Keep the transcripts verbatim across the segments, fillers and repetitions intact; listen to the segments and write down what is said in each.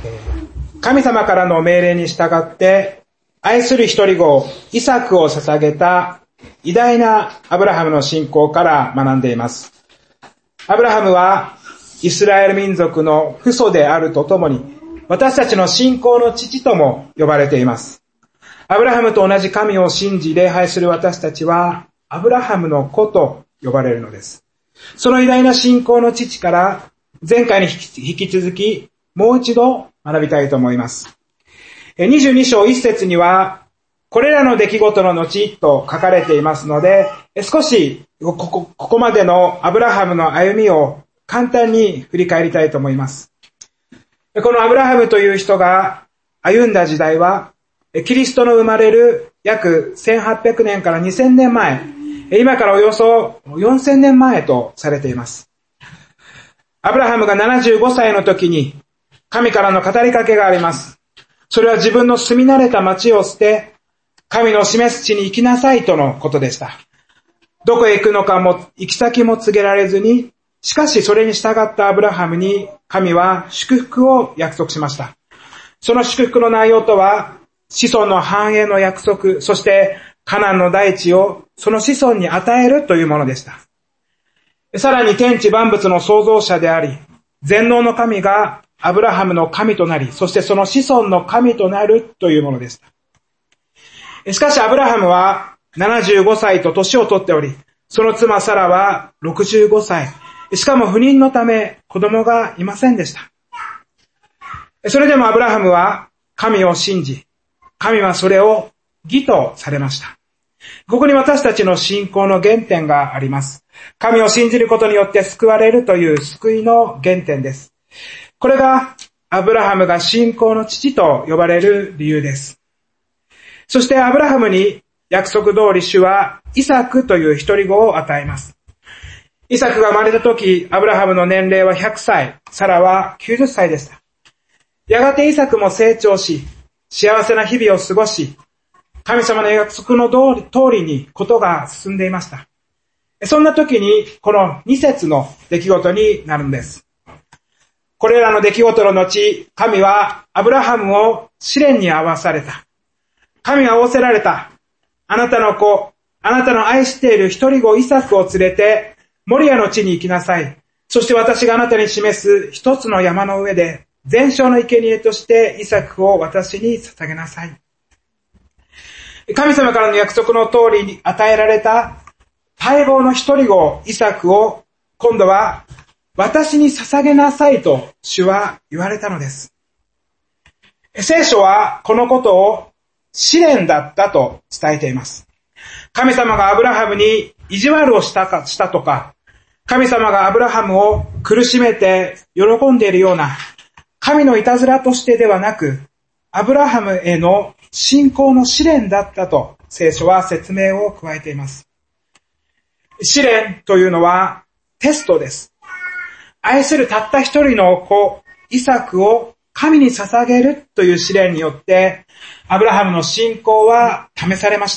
神様からの命令に従って愛する一人子イサクを捧げた偉大なアブラハムの信仰から学んでいます。アブラハムはイスラエル民族の父祖であるとともに、私たちの信仰の父とも呼ばれています。アブラハムと同じ神を信じ礼拝する私たちはアブラハムの子と呼ばれるのです。その偉大な信仰の父から前回に引き続きもう一度学びたいと思います。にじゅうに章いっ節にはこれらの出来事の後と書かれていますので、少しここ、ここまでのアブラハムの歩みを簡単に振り返りたいと思います。このアブラハムという人が歩んだ時代は、キリストの生まれる約せんはっぴゃくねんからにせんねんまえ、今からおよそよんせんねんまえとされています。アブラハムがななじゅうごさいの時に神からの語りかけがあります。それは自分の住み慣れた町を捨て、神の示す地に行きなさいとのことでした。どこへ行くのかも行き先も告げられずに、しかしそれに従ったアブラハムに神は祝福を約束しました。その祝福の内容とは、子孫の繁栄の約束、そしてカナンの大地をその子孫に与えるというものでした。さらに天地万物の創造者であり、全能の神がアブラハムの神となり、そしてその子孫の神となるというものでした。しかしアブラハムはななじゅうごさいと年を取っており、その妻サラはろくじゅうごさい、しかも不妊のため子供がいませんでした。それでもアブラハムは神を信じ、神はそれを義とされました。ここに私たちの信仰の原点があります。神を信じることによって救われるという救いの原点です。これがアブラハムが信仰の父と呼ばれる理由です。そしてアブラハムに約束通り主はイサクという一人子を与えます。イサクが生まれた時、アブラハムの年齢はひゃくさい、サラはきゅうじゅっさいでした。やがてイサクも成長し、幸せな日々を過ごし、神様の約束の通りにことが進んでいました。そんな時にこのに節の出来事になるんです。これらの出来事の後、神はアブラハムを試練に遭わされた。神は仰せられた。あなたの子、あなたの愛している一人子イサクを連れて、モリアの地に行きなさい。そして私があなたに示す一つの山の上で、全焼の生贄としてイサクを私に捧げなさい。神様からの約束の通りに与えられた待望の一人子イサクを今度は私に捧げなさいと主は言われたのです。聖書はこのことを試練だったと伝えています。神様がアブラハムに意地悪をしたか、したとか、神様がアブラハムを苦しめて喜んでいるような神のいたずらとしてではなく、アブラハムへの信仰の試練だったと聖書は説明を加えています。試練というのはテストです。愛するたった一人の子、イサクを神に捧げるという試練によって、アブラハムの信仰は試されました。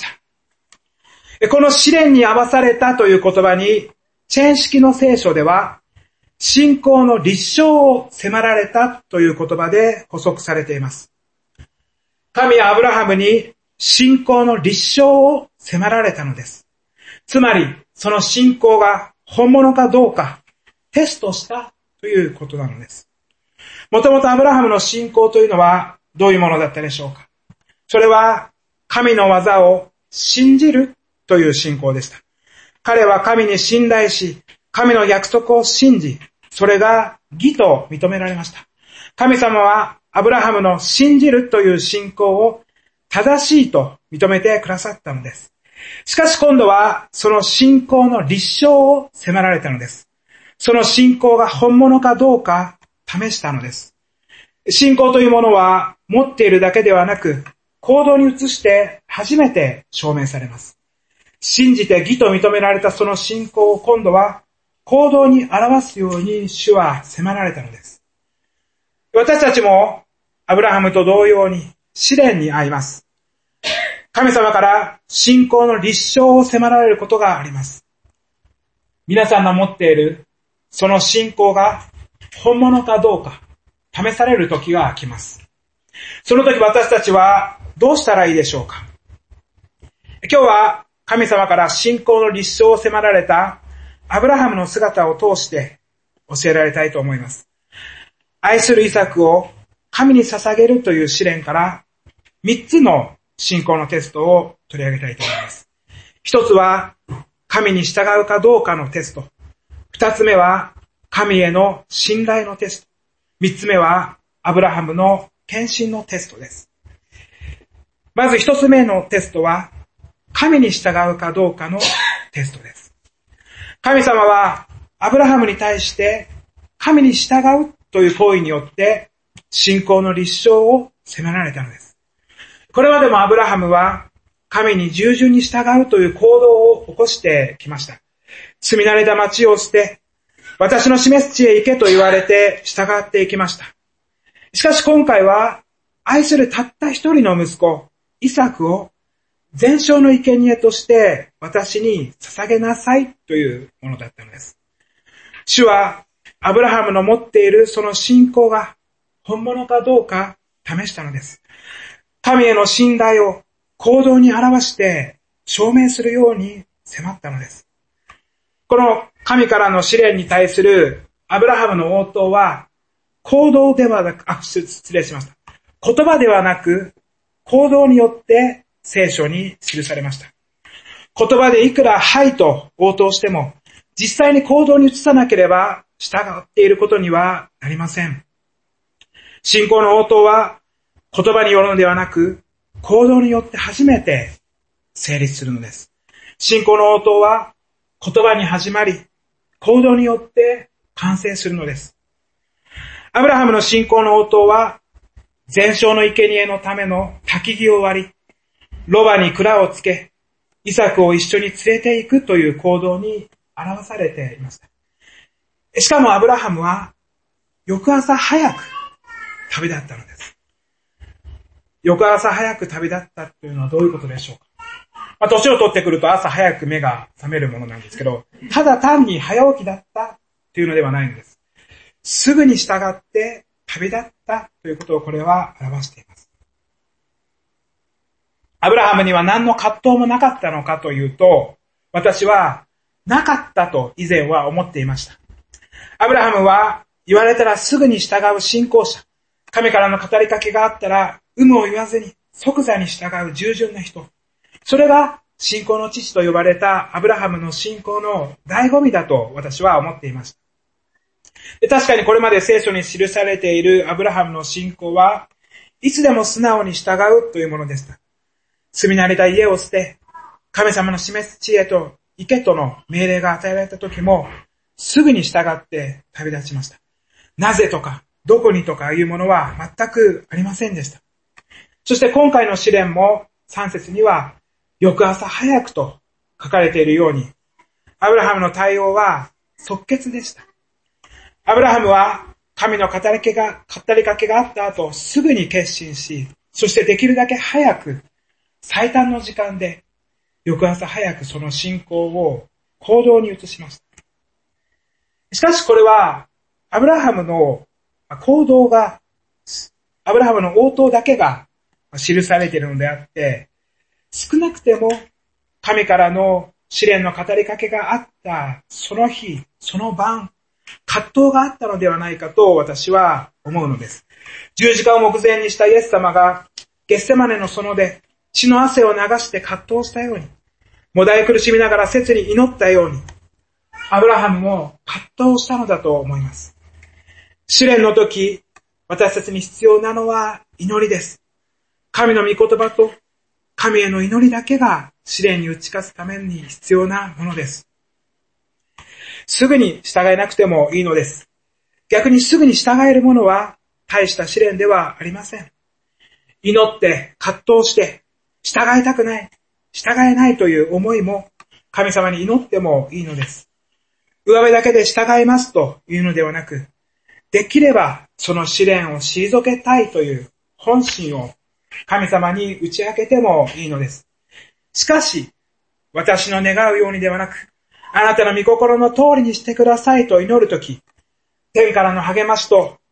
この試練に合わされたという言葉に、チェン式の聖書では、信仰の立証を迫られたという言葉で補足されています。神はアブラハムに信仰の立証を迫られたのです。つまり、その信仰が本物かどうかテストしたということなのです。もともとアブラハムの信仰というのはどういうものだったでしょうか。それは神の技を信じるという信仰でした。彼は神に信頼し、神の約束を信じ、それが義と認められました。神様はアブラハムの信じるという信仰を正しいと認めてくださったのです。しかし今度はその信仰の立証を迫られたのです。その信仰が本物かどうか試したのです。信仰というものは持っているだけではなく、行動に移して初めて証明されます。信じて義と認められたその信仰を今度は行動に表すように主は迫られたのです。私たちもアブラハムと同様に試練に遭います。神様から信仰の立証を迫られることがあります。皆さんの持っているその信仰が本物かどうか試される時が来ます。その時私たちはどうしたらいいでしょうか。今日は神様から信仰の立証を迫られたアブラハムの姿を通して教えられたいと思います。愛するイサクを神に捧げるという試練から三つの信仰のテストを取り上げたいと思います。一つは神に従うかどうかのテスト。二つ目は神への信頼のテスト。三つ目はアブラハムの献身のテストです。まず一つ目のテストは神に従うかどうかのテストです。神様はアブラハムに対して神に従うという行為によって信仰の立証を迫られたのです。これまでもアブラハムは神に従順に従うという行動を起こしてきました。住み慣れた町を捨て、私の示す地へ行けと言われて従っていきました。しかし今回は愛するたった一人の息子、イサクを全焼の生贄として私に捧げなさいというものだったのです。主はアブラハムの持っているその信仰が本物かどうか試したのです。神への信頼を行動に表して証明するように迫ったのです。この神からの試練に対するアブラハムの応答は行動ではなく、あ、失礼しました。言葉ではなく行動によって聖書に記されました。言葉でいくらはいと応答しても実際に行動に移さなければ従っていることにはなりません。信仰の応答は言葉によるのではなく行動によって初めて成立するのです。信仰の応答は言葉に始まり行動によって完成するのです。アブラハムの信仰の応答は全焼の生贄のための焚き木を割り、ロバに鞍をつけ、イサクを一緒に連れて行くという行動に表されていました。しかもアブラハムは翌朝早く旅立ったのです。翌朝早く旅立ったというのはどういうことでしょうか。まあ、年を取ってくると朝早く目が覚めるものなんですけど、ただ単に早起きだったというのではないんです。すぐに従って旅立ったということをこれは表しています。アブラハムには何の葛藤もなかったのかというと、私はなかったと以前は思っていました。アブラハムは言われたらすぐに従う信仰者。神からの語りかけがあったら有無を言わずに即座に従う従順な人。それが信仰の父と呼ばれたアブラハムの信仰の醍醐味だと私は思っていました。で、確かにこれまで聖書に記されているアブラハムの信仰はいつでも素直に従うというものでした。住み慣れた家を捨て、神様の示す地へと行けとの命令が与えられた時もすぐに従って旅立ちました。なぜとかどこにとかいうものは全くありませんでした。そして今回の試練もさん節には翌朝早くと書かれているように、アブラハムの対応は即決でした。アブラハムは神の語りかけが、語りかけがあった後すぐに決心し、そしてできるだけ早く最短の時間で翌朝早くその信仰を行動に移しました。しかしこれはアブラハムの行動が、アブラハムの応答だけが記されているのであって、少なくても神からの試練の語りかけがあったその日、その晩、葛藤があったのではないかと私は思うのです。十字架を目前にしたイエス様がゲッセマネの園で血の汗を流して葛藤したように、もだえ苦しみながら切に祈ったように、アブラハムも葛藤したのだと思います。試練の時、私たちに必要なのは祈りです。神の御言葉と神への祈りだけが試練に打ち勝つために必要なものです。すぐに従えなくてもいいのです。逆にすぐに従えるものは大した試練ではありません。祈って葛藤して従いたくない、従えないという思いも神様に祈ってもいいのです。上辺だけで従いますというのではなく、できればその試練を退けたいという本心を神様に打ち明けてもいいのです。しかし、私の願うようにではなく、あなたの御心の通りにしてくださいと祈るとき、天からの励ましと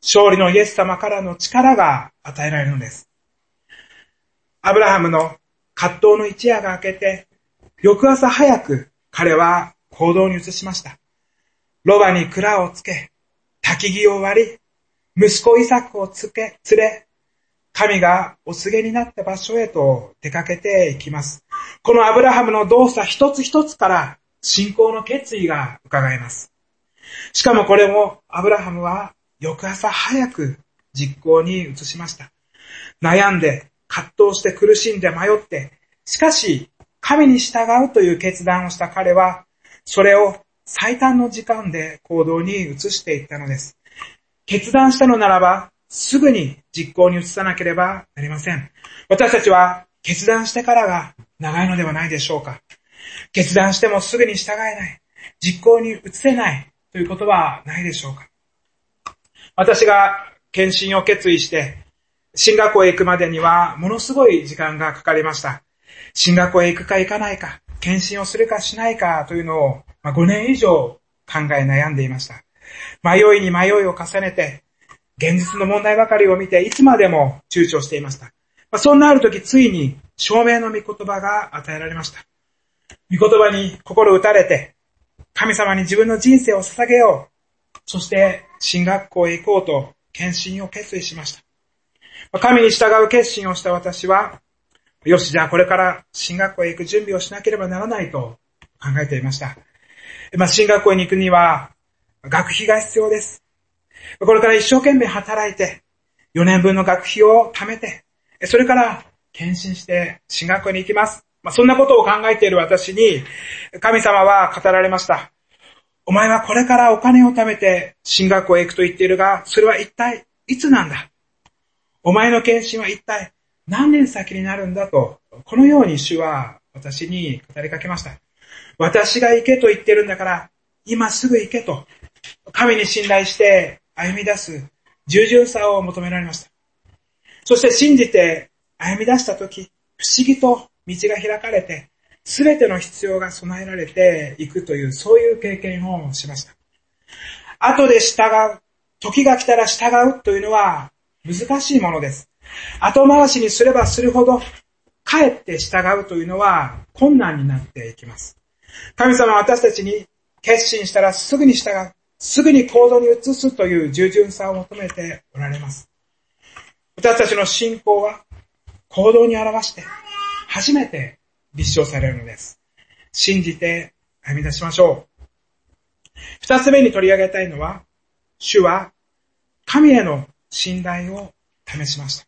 勝利のイエス様からの力が与えられるのです。アブラハムの葛藤の一夜が明けて、翌朝早く彼は行動に移しました。ロバに蔵をつけ、焚き木を割り、息子イサクをつけ、連れ、神がお告げになった場所へと出かけていきます。このアブラハムの動作一つ一つから信仰の決意が伺えます。しかもこれもアブラハムは翌朝早く実行に移しました。悩んで、葛藤して苦しんで迷って、しかし神に従うという決断をした彼は、それを最短の時間で行動に移していったのです。決断したのならば、すぐに実行に移さなければなりません。私たちは決断してからが長いのではないでしょうか。決断してもすぐに従えない、実行に移せないということはないでしょうか。私が献身を決意して進学校へ行くまでにはものすごい時間がかかりました。進学校へ行くか行かないか、献身をするかしないかというのをごねん以上考え悩んでいました。迷いに迷いを重ねて、現実の問題ばかりを見ていつまでも躊躇していました。そんなある時ついに証明の御言葉が与えられました。御言葉に心打たれて、神様に自分の人生を捧げよう。そして進学校へ行こうと献身を決意しました。神に従う決心をした私は、よし、じゃあこれから進学校へ行く準備をしなければならないと考えていました。まあ、進学校に行くには学費が必要です。これから一生懸命働いて、よねんぶんの学費を貯めて、それから献身して進学校に行きます。まあ、そんなことを考えている私に、神様は語られました。お前はこれからお金を貯めて進学校へ行くと言っているが、それは一体いつなんだ？お前の献身は一体何年先になるんだと、このように主は私に語りかけました。私が行けと言ってるんだから、今すぐ行けと、神に信頼して歩み出す従順さを求められました。そして信じて歩み出したとき、不思議と道が開かれて、すべての必要が備えられていくという、そういう経験をしました。後で従う、時が来たら従うというのは難しいものです。後回しにすればするほど、かえって従うというのは困難になっていきます。神様は私たちに決心したらすぐに従う、すぐに行動に移すという従順さを求めておられます。私たちの信仰は行動に表して初めて立証されるのです。信じて歩み出しましょう。二つ目に取り上げたいのは、主は神への信頼を試しました。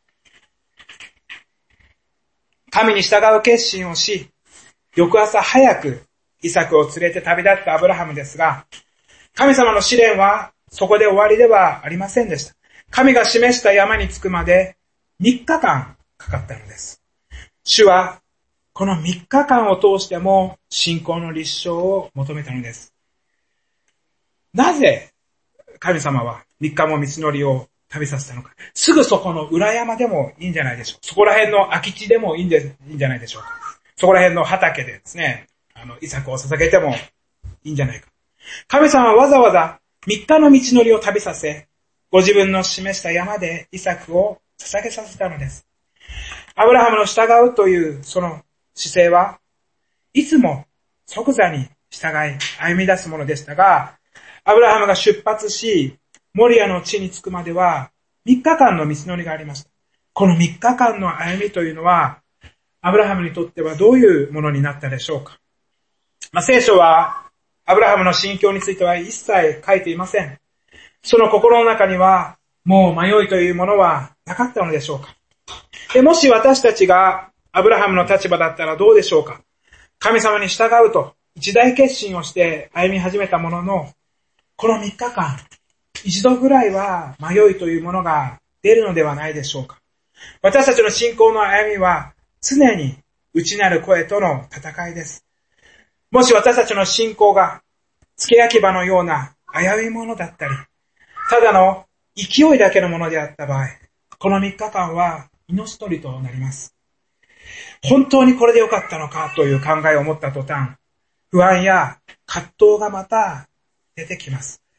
神に従う決心をし、翌朝早くイサクを連れて旅立ったアブラハムですが、神様の試練はそこで終わりではありませんでした。神が示した山に着くまでみっかかんかかったのです。主はこのみっかかんを通しても信仰の立証を求めたのです。なぜ神様はみっかも道のりを旅させたのか。すぐそこの裏山でもいいんじゃないでしょうか。そこら辺の空き地でもいいんで、いいんじゃないでしょうか。そこら辺の畑でですね、あの、イサクを捧げてもいいんじゃないか。神様はわざわざみっかの道のりを旅させ、ご自分の示した山でイサクを捧げさせたのです。アブラハムの従うというその姿勢はいつも即座に従い歩み出すものでしたが、アブラハムが出発し、モリアの地に着くまではみっかかんの道のりがありました。このみっかかんの歩みというのは、アブラハムにとってはどういうものになったでしょうか。まあ、聖書はアブラハムの心境については一切書いていません。その心の中にはもう迷いというものはなかったのでしょうか。でもし私たちがアブラハムの立場だったらどうでしょうか。神様に従うと一大決心をして歩み始めたものの、このみっかかん、一度ぐらいは迷いというものが出るのではないでしょうか。私たちの信仰の歩みは常に内なる声との戦いです。もし私たちの信仰が付け焼き場のような危ういものだったり、ただの勢いだけのものであった場合、このみっかかんは命取りとなります。本当にこれでよかったのかという考えを持った途端、不安や葛藤がまた出てきます。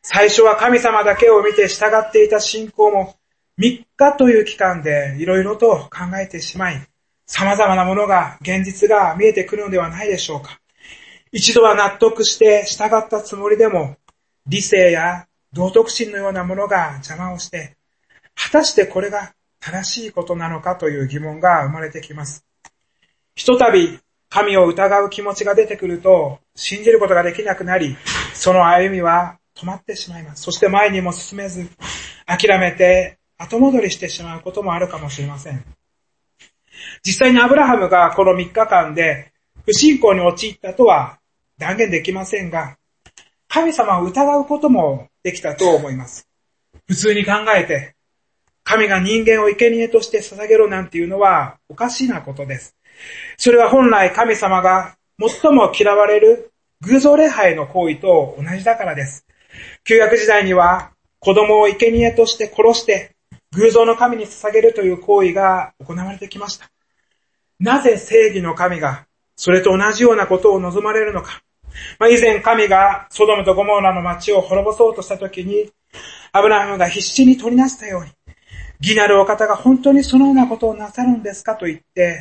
最初は神様だけを見て従っていた信仰もみっかという期間でいろいろと考えてしまい、様々なものが、現実が見えてくるのではないでしょうか。一度は納得して従ったつもりでも、理性や道徳心のようなものが邪魔をして、果たしてこれが正しいことなのかという疑問が生まれてきます。ひとたび神を疑う気持ちが出てくると、信じることができなくなり、その歩みは止まってしまいます。そして前にも進めず、諦めて後戻りしてしまうこともあるかもしれません。実際にアブラハムがこのみっかかんで不信仰に陥ったとは断言できませんが、神様を疑うこともできたと思います。普通に考えて、神が人間を生贄として捧げろなんていうのはおかしなことです。それは本来神様が最も嫌われる偶像礼拝の行為と同じだからです。旧約時代には子供を生贄として殺して偶像の神に捧げるという行為が行われてきました。なぜ正義の神がそれと同じようなことを望まれるのか。まあ、以前神がソドムとゴモラの町を滅ぼそうとしたときに、アブラハムが必死に取りなしたように、義なるお方が本当にそのようなことをなさるんですかと言って、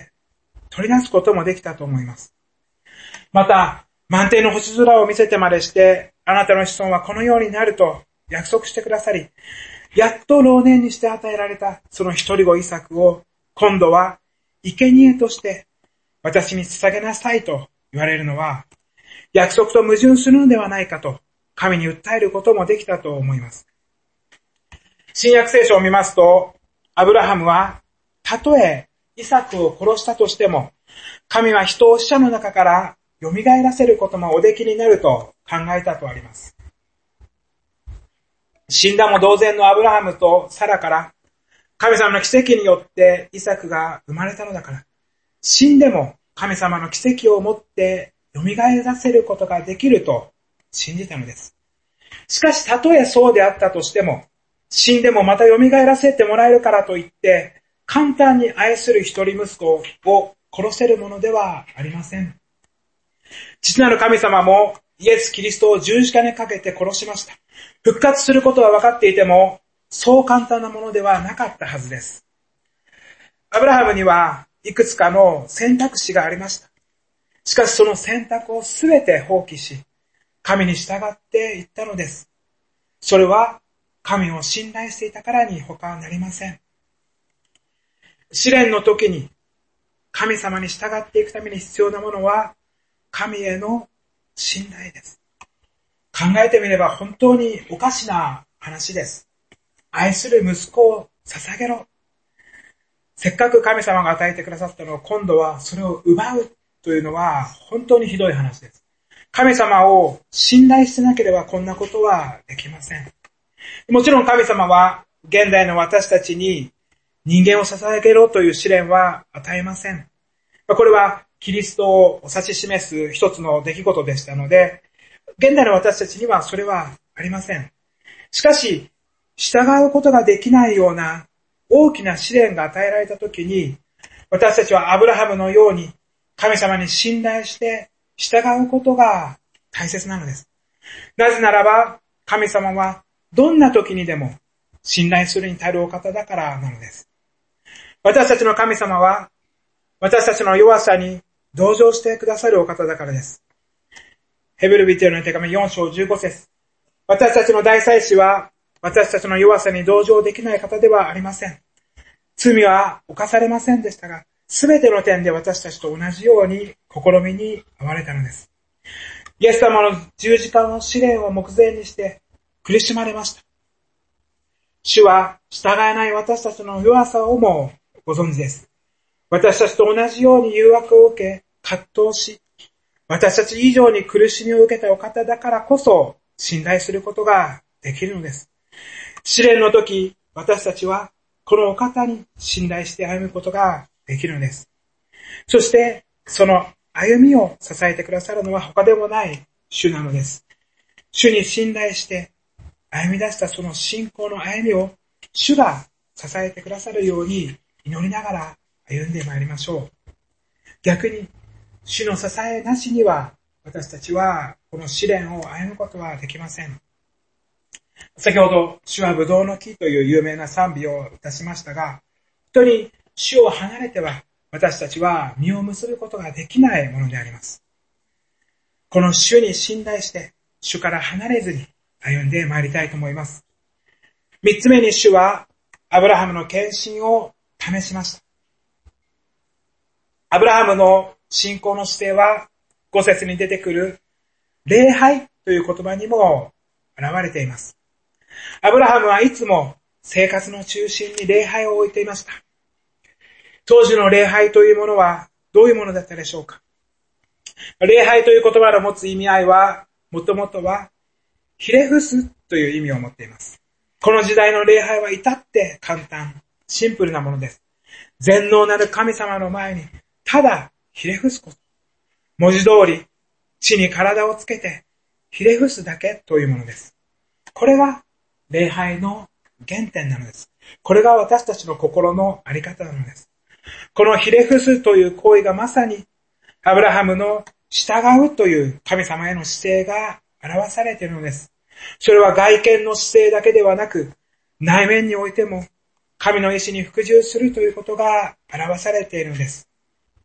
取りなすこともできたと思います。また、満天の星空を見せてまでして、あなたの子孫はこのようになると約束してくださり、やっと老年にして与えられたその一人子イサクを、今度は生贄として私に捧げなさいと言われるのは、約束と矛盾するのではないかと神に訴えることもできたと思います。新約聖書を見ますと、アブラハムはたとえイサクを殺したとしても、神は人を死者の中から蘇らせることもおできになると考えたとあります。死んだも同然のアブラハムとサラから神様の奇跡によってイサクが生まれたのだから、死んでも神様の奇跡をもって蘇らせることができると信じたのです。しかし、たとえそうであったとしても、死んでもまた蘇らせてもらえるからといって、簡単に愛する一人息子を殺せるものではありません。父なる神様もイエス・キリストを十字架にかけて殺しました。復活することは分かっていても、そう簡単なものではなかったはずです。アブラハムにはいくつかの選択肢がありました。しかしその選択をすべて放棄し、神に従っていったのです。それは神を信頼していたからに他はなりません。試練の時に神様に従っていくために必要なものは神への信頼です。考えてみれば本当におかしな話です。愛する息子を捧げろ。せっかく神様が与えてくださったのを今度はそれを奪うというのは本当にひどい話です。神様を信頼してなければこんなことはできません。もちろん神様は現代の私たちに人間を捧げろという試練は与えません。これはキリストを指し示す一つの出来事でしたので、現代の私たちにはそれはありません。しかし、従うことができないような大きな試練が与えられたときに、私たちはアブラハムのように神様に信頼して従うことが大切なのです。なぜならば、神様はどんな時にでも信頼するに足るお方だからなのです。私たちの神様は、私たちの弱さに同情してくださるお方だからです。ヘブル人への手紙よん章じゅうご節。私たちの大祭司は、私たちの弱さに同情できない方ではありません。罪は犯されませんでしたが、すべての点で私たちと同じように試みに遭われたのです。イエス様の十字架の試練を目前にして苦しまれました。主は従えない私たちの弱さをもご存知です。私たちと同じように誘惑を受け、葛藤し、私たち以上に苦しみを受けたお方だからこそ信頼することができるのです。試練の時、私たちはこのお方に信頼して歩むことができるのです。そして、その歩みを支えてくださるのは他でもない主なのです。主に信頼して歩み出したその信仰の歩みを主が支えてくださるように祈りながら歩んでまいりましょう。逆に、主の支えなしには私たちはこの試練を歩むことはできません。 先ほど、主はブドウの木という有名な賛美をいたしましたが、本当に主を離れては私たちは実を結ぶことができないものであります。この主に信頼して主から離れずに歩んでまいりたいと思います。三つ目に主はアブラハムの献身を試しました。アブラハムの信仰の姿勢は五節に出てくる礼拝という言葉にも現れています。アブラハムはいつも生活の中心に礼拝を置いていました。当時の礼拝というものはどういうものだったでしょうか。礼拝という言葉の持つ意味合いは、もともとはひれ伏すという意味を持っています。この時代の礼拝は至って簡単、シンプルなものです。全能なる神様の前にただひれ伏すこと。文字通り地に体をつけてひれ伏すだけというものです。これが礼拝の原点なのです。これが私たちの心のあり方なのです。このひれ伏すという行為がまさにアブラハムの従うという神様への姿勢が表されているのです。それは外見の姿勢だけではなく、内面においても神の意志に服従するということが表されているのです。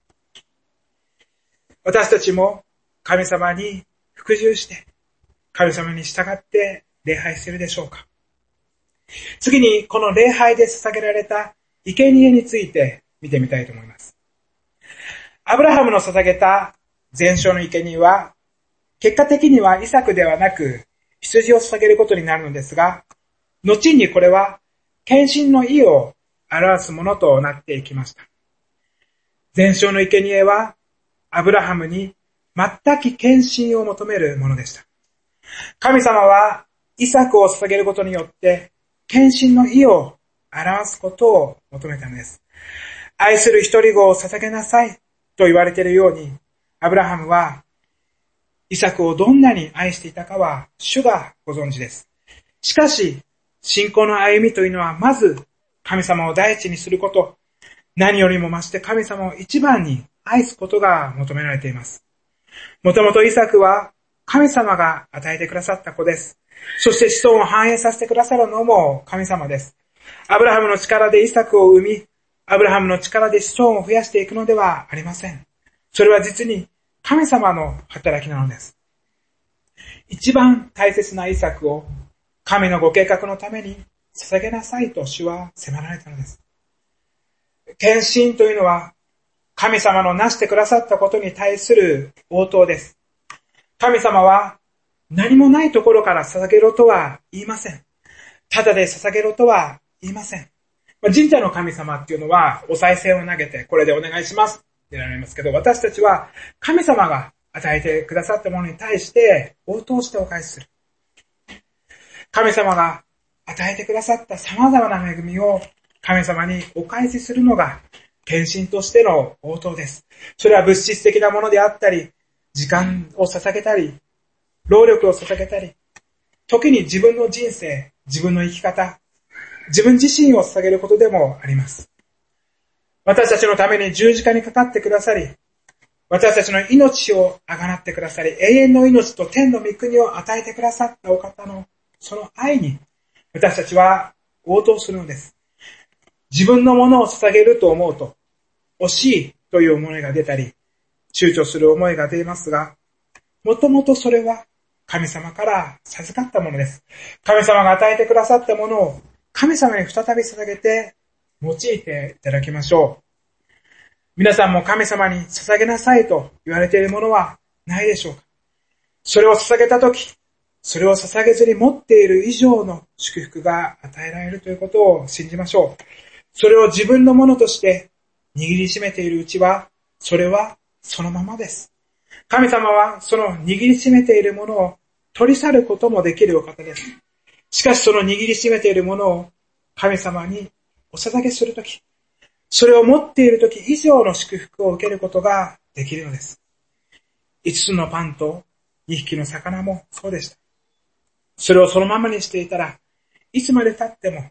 私たちも神様に服従して、神様に従って礼拝するでしょうか。次にこの礼拝で捧げられた生贄について見てみたいと思います。アブラハムの捧げた全焼の生贄は、結果的にはイサクではなく羊を捧げることになるのですが、後にこれは献身の意を表すものとなっていきました。全焼の生贄はアブラハムに全く献身を求めるものでした。神様はイサクを捧げることによって献身の意を表すことを求めたのです。愛する一人子を捧げなさいと言われているように、アブラハムはイサクをどんなに愛していたかは主がご存知です。しかし、信仰の歩みというのはまず神様を第一にすること、何よりも増して神様を一番に愛すことが求められています。もともとイサクは神様が与えてくださった子です。そして子孫を繁栄させてくださるのも神様です。アブラハムの力でイサクを生み、アブラハムの力で子孫を増やしていくのではありません。それは実に神様の働きなのです。一番大切なイサクを神のご計画のために捧げなさいと主は迫られたのです。献身というのは神様のなしてくださったことに対する応答です。神様は何もないところから捧げろとは言いません。ただで捧げろとは言いません。神社の神様っていうのはお賽銭を投げてこれでお願いしますってなりますけど、私たちは神様が与えてくださったものに対して応答してお返しする。神様が与えてくださった様々な恵みを神様にお返しするのが献身としての応答です。それは物質的なものであったり、時間を捧げたり、労力を捧げたり、時に自分の人生、自分の生き方、自分自身を捧げることでもあります。私たちのために十字架にかかってくださり、私たちの命をあがなってくださり、永遠の命と天の御国を与えてくださったお方のその愛に私たちは応答するのです。自分のものを捧げると思うと、惜しいという思いが出たり、躊躇する思いが出ますが、もともとそれは神様から授かったものです。神様が与えてくださったものを神様に再び捧げて用いていただきましょう。皆さんも神様に捧げなさいと言われているものはないでしょうか。それを捧げたとき、それを捧げずに持っている以上の祝福が与えられるということを信じましょう。それを自分のものとして握りしめているうちは、それはそのままです。神様はその握りしめているものを取り去ることもできるお方です。しかしその握りしめているものを神様にお捧げするとき、それを持っているとき以上の祝福を受けることができるのです。五つのパンと二匹の魚もそうでした。それをそのままにしていたら、いつまで経っても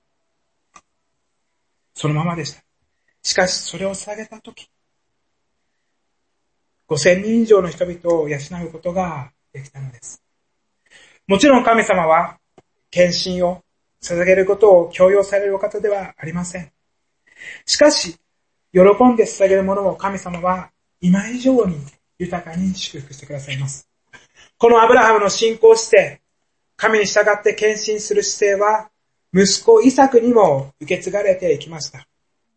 そのままでした。しかしそれを捧げたとき、五千人以上の人々を養うことができたのです。もちろん神様は献身を捧げることを強要されるお方ではありません。しかし、喜んで捧げるものを神様は今以上に豊かに祝福してくださいます。このアブラハムの信仰姿勢、神に従って献身する姿勢は、息子イサクにも受け継がれていきました。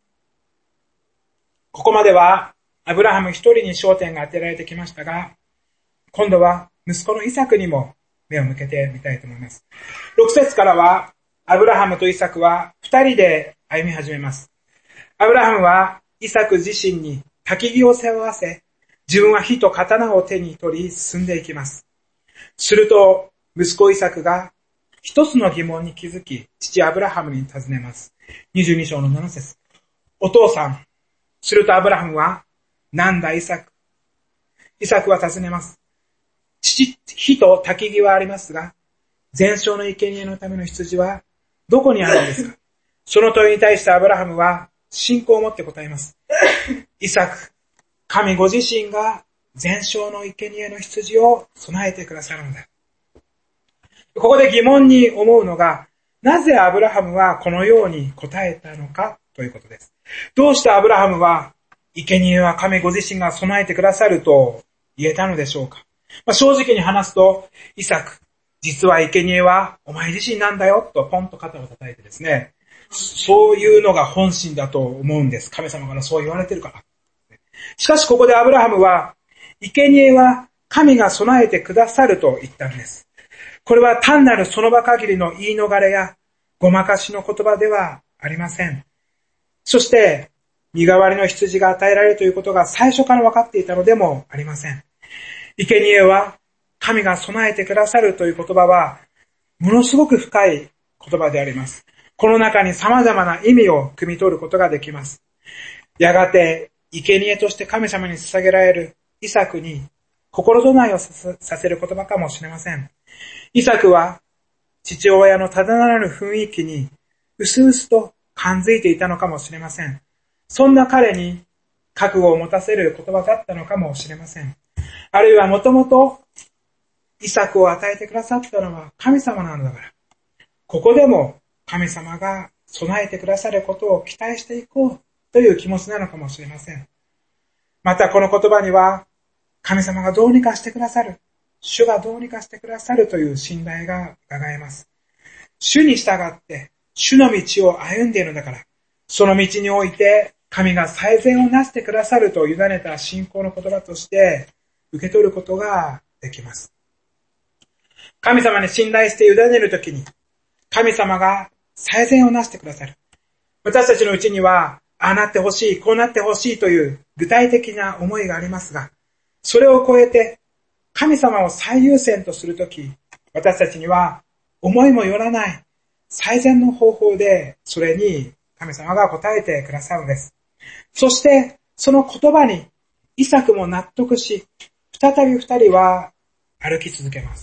ここまでは、アブラハム一人に焦点が当てられてきましたが、今度は息子のイサクにも目を向けてみたいと思います。ろく節からは、アブラハムとイサクは二人で歩み始めます。アブラハムはイサク自身に焚き木を背負わせ、自分は火と刀を手に取り進んでいきます。すると、息子イサクが一つの疑問に気づき、父アブラハムに尋ねます。にじゅうに章のなな節。お父さん。するとアブラハムは、なんだイサク。イサクは尋ねます。父、火と焚き木はありますが、全焼の生贄のための羊はどこにあるんですか。その問いに対してアブラハムは信仰を持って答えます。イサク、神ご自身が全焼の生贄の羊を備えてくださるのだ。ここで疑問に思うのが、なぜアブラハムはこのように答えたのかということです。どうしてアブラハムは、生贄は神ご自身が備えてくださると言えたのでしょうか。まあ、正直に話すと、イサク、実は生贄はお前自身なんだよとポンと肩を叩いてですね、そういうのが本心だと思うんです。神様からそう言われてるから。しかしここでアブラハムは、生贄は神が備えてくださると言ったんです。これは単なるその場限りの言い逃れやごまかしの言葉ではありません。そして、身代わりの羊が与えられるということが最初から分かっていたのでもありません。生贄は神が備えてくださるという言葉は、ものすごく深い言葉であります。この中に様々な意味を汲み取ることができます。やがて、生贄として神様に捧げられるイサクに心備えをさせる言葉かもしれません。イサクは父親のただならぬ雰囲気に薄々と感づいていたのかもしれません。そんな彼に覚悟を持たせる言葉だったのかもしれません。あるいはもともとイサクを与えてくださったのは神様なのだから、ここでも神様が備えてくださることを期待していこうという気持ちなのかもしれません。またこの言葉には神様がどうにかしてくださる、主がどうにかしてくださるという信頼が伺えます。主に従って主の道を歩んでいるのだから、その道において神が最善をなしてくださると委ねた信仰の言葉として受け取ることができます。神様に信頼して委ねるときに、神様が最善をなしてくださる。私たちのうちには、ああなってほしい、こうなってほしいという具体的な思いがありますが、それを超えて神様を最優先とするとき、私たちには思いもよらない最善の方法でそれに神様が答えてくださるのです。そしてその言葉にイサクも納得し、再び二人は歩き続けます。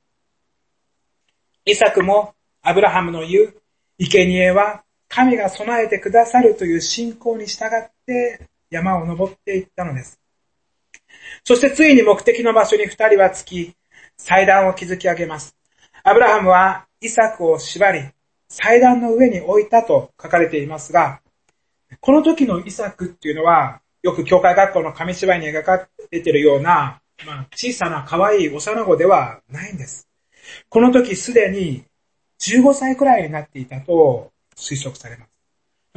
イサクもアブラハムの言う生贄は神が備えてくださるという信仰に従って山を登っていったのです。そしてついに目的の場所に二人は着き、祭壇を築き上げます。アブラハムはイサクを縛り、祭壇の上に置いたと書かれていますが、この時のイサクっていうのは、よく教会学校の紙芝居に描かれているような、まあ、小さな可愛い幼子ではないんです。この時すでにじゅうごさいくらいになっていたと推測されます。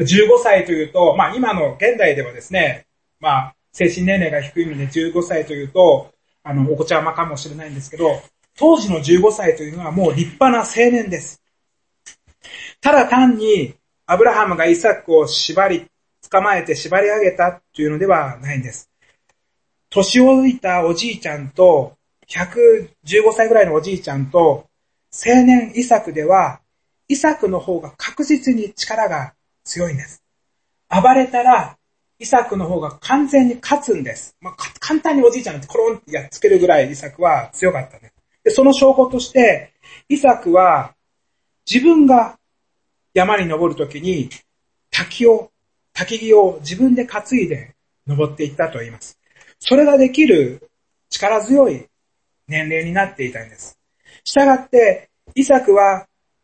じゅうごさいというと、まあ今の現代ではですね、まあ精神年齢が低いのでじゅうごさいというと、あの、お子ちゃまかもしれないんですけど、当時のじゅうごさいというのはもう立派な青年です。ただ単にアブラハムがイサクを縛り、捕まえて縛り上げたというのではないんです。年老いたおじいちゃんと、ひゃくじゅうごさいぐらいのおじいちゃんと、青年イサクでは、イサクの方が確実に力が強いんです。暴れたら、イサクの方が完全に勝つんです。まあ、簡単におじいちゃんってコロンってやっつけるぐらいイサクは強かったんです。で、その証拠として、イサクは自分が山に登るときに滝を、滝木を自分で担いで登っていったと言います。それができる力強い年齢になっていたんです。したがって、イサクは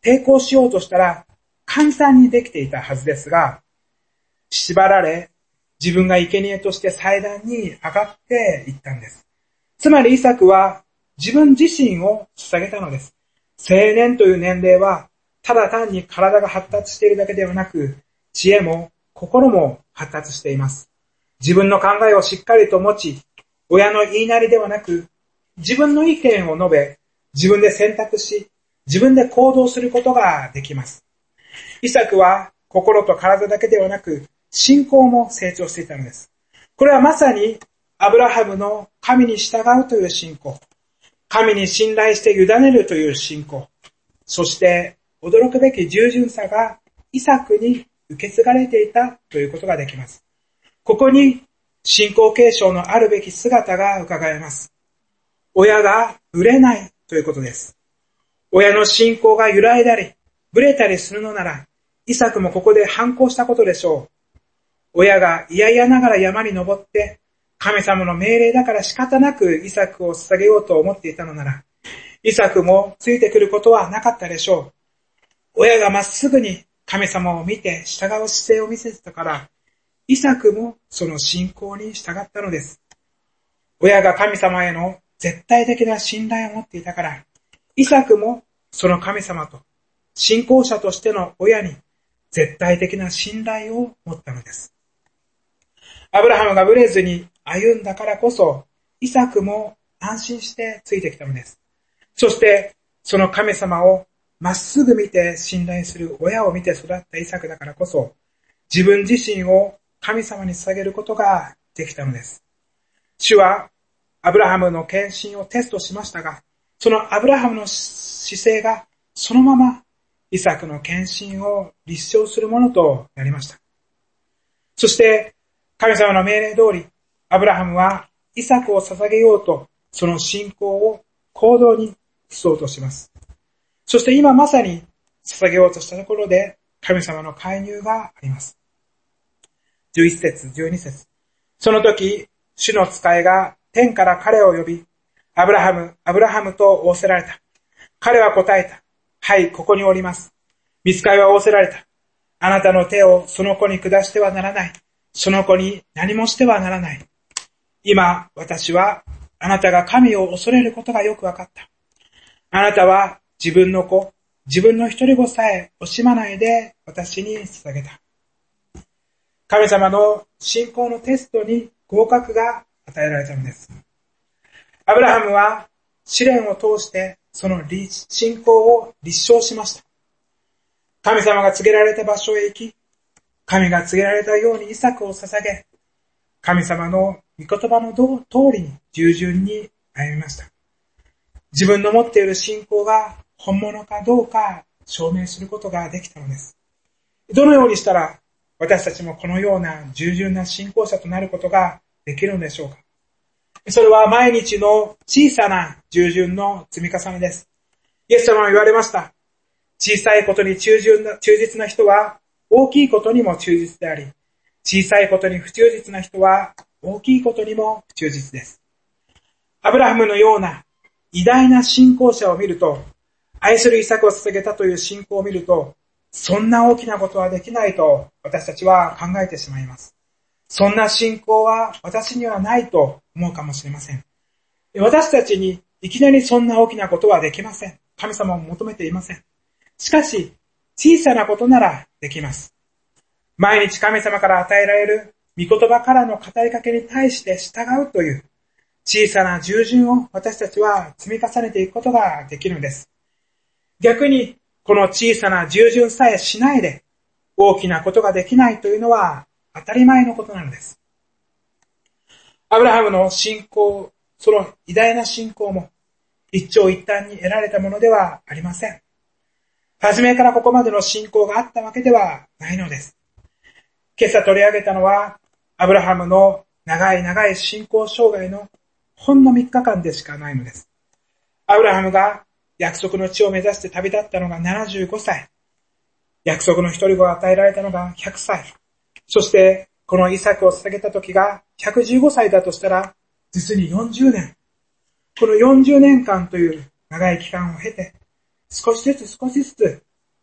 抵抗しようとしたら簡単にできていたはずですが、縛られ、自分が生贄として祭壇に上がっていったんです。つまりイサクは自分自身を捧げたのです。青年という年齢は、ただ単に体が発達しているだけではなく、知恵も心も発達しています。自分の考えをしっかりと持ち、親の言いなりではなく、自分の意見を述べ、自分で選択し、自分で行動することができます。イサクは心と体だけではなく、信仰も成長していたのです。これはまさにアブラハムの神に従うという信仰、神に信頼して委ねるという信仰、そして驚くべき従順さがイサクに受け継がれていたということができます。ここに信仰継承のあるべき姿が伺えます。親がぶれないということです。親の信仰が揺らいだり、ぶれたりするのなら、イサクもここで反抗したことでしょう。親が嫌々ながら山に登って、神様の命令だから仕方なくイサクを捧げようと思っていたのなら、イサクもついてくることはなかったでしょう。親がまっすぐに神様を見て従う姿勢を見せてたから、イサクもその信仰に従ったのです。親が神様への絶対的な信頼を持っていたから、イサクもその神様と信仰者としての親に絶対的な信頼を持ったのです。アブラハムがブレずに歩んだからこそ、イサクも安心してついてきたのです。そして、その神様をまっすぐ見て信頼する親を見て育ったイサクだからこそ、自分自身を神様に捧げることができたのです。主はアブラハムの献身をテストしましたが、そのアブラハムの姿勢がそのままイサクの献身を立証するものとなりました。そして、神様の命令通り、アブラハムはイサクを捧げようと、その信仰を行動に移そうとします。そして今まさに捧げようとしたところで、神様の介入があります。じゅういち節、じゅうに節。その時、主の使いが天から彼を呼び、アブラハム、アブラハムと仰せられた。彼は答えた。はい、ここにおります。御使いは仰せられた。あなたの手をその子に下してはならない。その子に何もしてはならない。今、私はあなたが神を恐れることがよくわかった。あなたは自分の子、自分の一人子さえ惜しまないで私に捧げた。神様の信仰のテストに合格が与えられたのです。アブラハムは試練を通してその信仰を立証しました。神様が告げられた場所へ行き、神が告げられたようにイサクを捧げ、神様の御言葉の通りに従順に歩みました。自分の持っている信仰が本物かどうか証明することができたのです。どのようにしたら私たちもこのような従順な信仰者となることができるのでしょうか。それは毎日の小さな従順の積み重ねです。イエス様は言われました。小さいことに忠実な、忠実な人は大きいことにも忠実であり、小さいことに不忠実な人は大きいことにも不忠実です。アブラハムのような偉大な信仰者を見ると、愛するイサクを捧げたという信仰を見ると、そんな大きなことはできないと私たちは考えてしまいます。そんな信仰は私にはないと思うかもしれません。私たちにいきなりそんな大きなことはできません。神様も求めていません。しかし、小さなことならできます。毎日神様から与えられる御言葉からの語りかけに対して従うという小さな従順を私たちは積み重ねていくことができるのです。逆に、この小さな従順さえしないで大きなことができないというのは当たり前のことなのです。アブラハムの信仰、その偉大な信仰も一長一短に得られたものではありません。初めからここまでの信仰があったわけではないのです。今朝取り上げたのは、アブラハムの長い長い信仰生涯のほんのみっかかんでしかないのです。アブラハムが約束の地を目指して旅立ったのがななじゅうごさい。約束の一人子が与えられたのがひゃくさい。そして、このイサクを捧げた時がひゃくじゅうごさいだとしたら、実によんじゅうねん。このよんじゅうねんかんという長い期間を経て、少しずつ少しずつ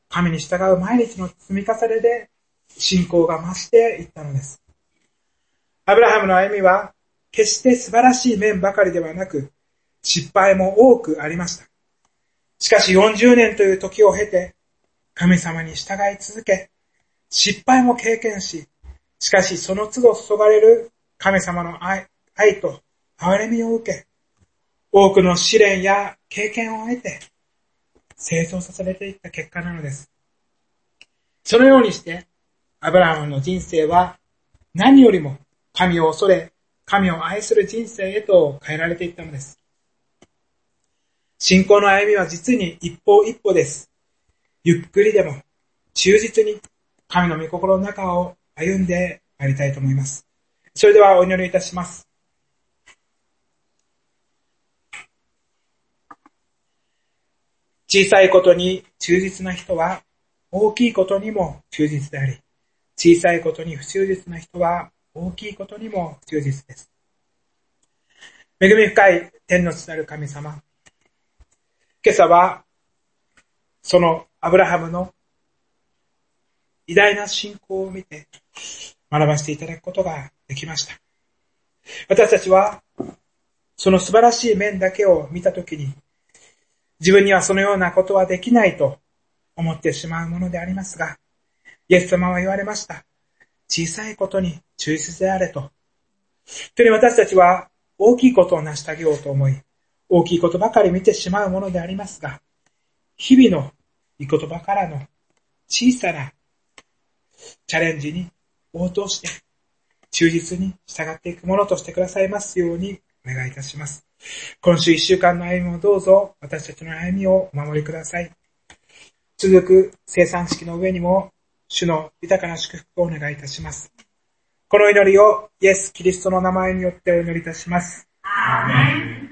神に従う毎日の積み重ねで信仰が増していったのです。アブラハムの歩みは決して素晴らしい面ばかりではなく、失敗も多くありました。しかしよんじゅうねんという時を経て、神様に従い続け、失敗も経験し、しかしその都度注がれる神様の愛、愛と憐れみを受け、多くの試練や経験を得て、成長させられていった結果なのです。そのようにして、アブラハムの人生は何よりも神を恐れ、神を愛する人生へと変えられていったのです。信仰の歩みは実に一歩一歩です。ゆっくりでも忠実に神の御心の中を歩んでまいりたいと思います。それではお祈りいたします。小さいことに忠実な人は大きいことにも忠実であり、小さいことに不忠実な人は大きいことにも不忠実です。恵み深い天の父なる神様、今朝はそのアブラハムの偉大な信仰を見て学ばせていただくことができました。私たちはその素晴らしい面だけを見たときに、自分にはそのようなことはできないと思ってしまうものでありますが、イエス様は言われました。小さいことに忠実であれと。という私たちは大きいことを成し遂げようと思い、大きいことばかり見てしまうものでありますが、日々の御言葉からの小さなチャレンジに応答して忠実に従っていくものとしてくださいますようにお願いいたします。今週一週間の歩みをどうぞ私たちの歩みをお守りください。続く生産式の上にも主の豊かな祝福をお願いいたします。この祈りをイエス・キリストの名前によってお祈りいたします。アーメン。